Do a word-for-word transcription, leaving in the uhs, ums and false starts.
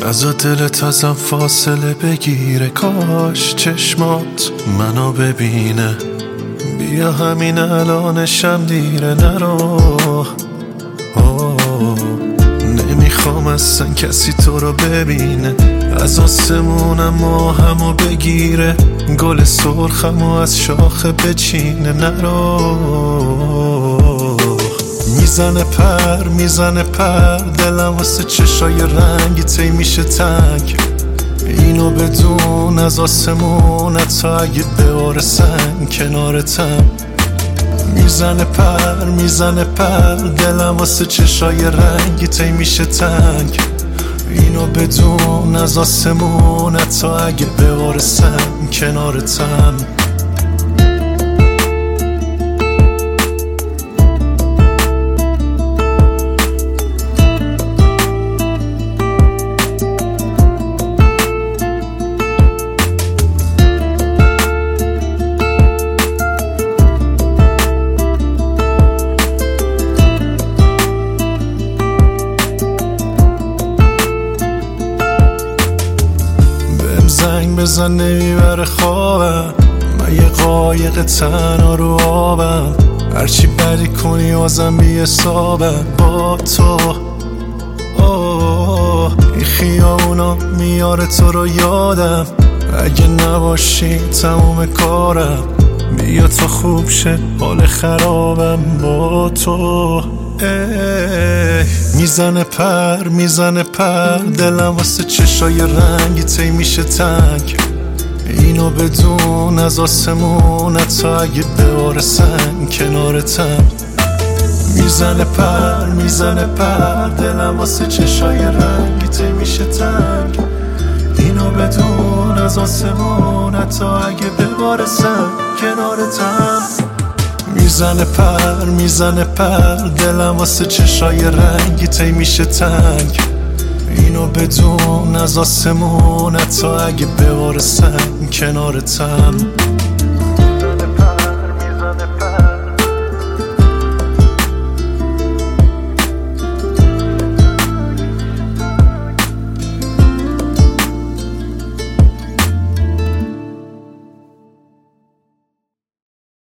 نزا دلت ازم فاصله بگیره، کاش چشمات منو ببینه. بیا همین الانشم دیره، نرو. نمیخوام اصلا کسی تو رو ببینه. از آسمونم ماهمو بگیره، گل سرخمو از شاخه بچینه، نرو. میزنه پر میزنه پر دلم واسه چشای رنگی تی میشه تنگ. اینو بدون از آسمونت تا اگه بباره سنگ کنارتم. میزنه پر میزنه پر دلم واسه چشای رنگی تی میشه تنگ. اینو بدون از آسمونت تا اگه بباره سنگ کنارتم. زنگ بزن نمیبره خوابم، من یه قایق تنها رو آبم. هرچی بدی کنی بازم بی حسابم با تو. اوه این خیابونا میاره تو رو یادم، اگه نباشی تموم کارم. بیا تا خوب شه حال خرابم با تو. میزنه پر میزنه پر دلم واسه چشای رنگی تی میشه تنگ. اینو بدون از آسمونت تا اگه بباره سنگ کنارتم. میزنه پر میزنه پر دلم واسه چشای رنگی تی میشه تنگ. اینو بدون از آسمونت تا اگه بباره سنگ کنارتم. میزنه پر میزنه پر دلم واسه چشای رنگی تی میشه تنگ. اینو بدون از آسمونت تا اگه بباره سنگ کنارتم.